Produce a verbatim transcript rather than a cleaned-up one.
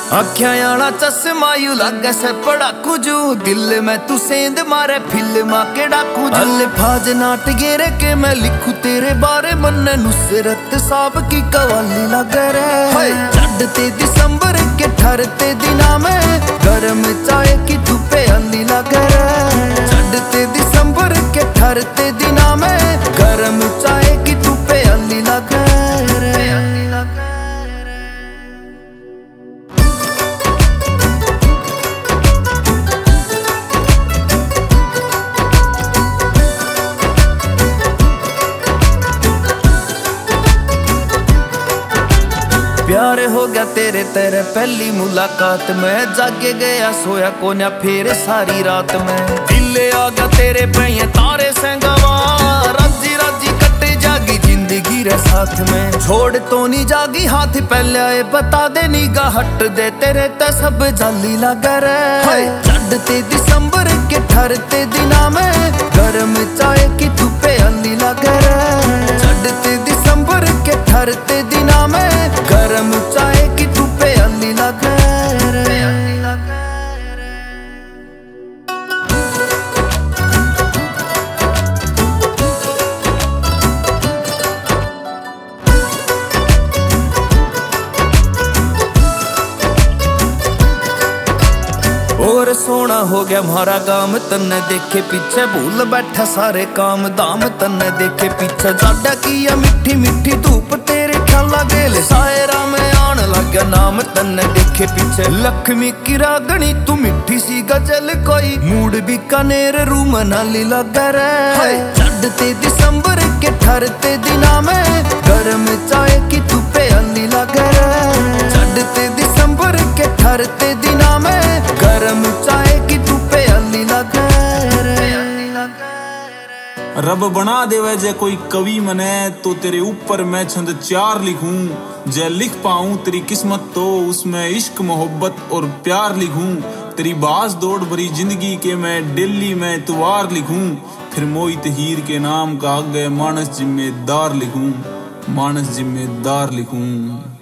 आख्या आना चश्मा यू लागे से पड़ा कुजू दिल में तू सेंध मारे फिल्मा के डाकू अल्फाज नाट गेरे के मैं लिखू तेरे बारे मन नुसरत साहब की कवाली लगे रे चढ़ते दिसंबर के ठहरते दिना में गरम चाय की तू प्याली लगे रे चढ़ते दिसंबर के ठहरते दिना में गरम चाय की तू प्याली लगे रे। प्यार हो गया तेरे तेरे पहली मुलाकात में जागे गया सोया कोन्या फिर सारी रात में दिल आ गया तेरे पे तारे संगवा राजी राजी कटे जागी जिंदगी रे साथ में छोड़ तो नहीं जागी हाथ पहले आए बता दे निगा हट दे तेरे ते सब जाली लगे रे चढ़ते दिसंबर के ठहरते दिना में गरम चाय की तू प्याली लगे रे चढ़ते दिसंबर के ठहरते दिना में गरम चाय की तू प्याली लगे रे। और सोना हो गया हमारा गाम तन्ने देखे पीछे भूल बैठा सारे काम दाम तन्ने देखे पीछे जाडा किया मिठी मिठी धूप तेरे ख्याला गेल सायरा में आन लग गया नाम तन्ने देखे पीछे लक्ष्मी की रागनी तू मिठी सी गजल कोई मूड बीकानेर रू मनाली लगे रे चढ़ते दिसंबर के ठहरते दिना में गरम चाय की तू प्याली लगे रे चढ़ते दिसंबर के ठहरते दिना में गरम चाय की तू प्याली लगे रे। रब बना देवे जे कोई कवि मने तो तेरे ऊपर मैं छंद चार लिखूं जे लिख पाऊं तेरी किस्मत तो उसमें इश्क मोहब्बत और प्यार लिखूं तेरी बाज दौड़ भरी जिंदगी के मैं दिल्ली में तुवार लिखूं फिर मोहित हीर के नाम का आगे मानस जिम्मेदार लिखूं मानस जिम्मेदार लिखूं।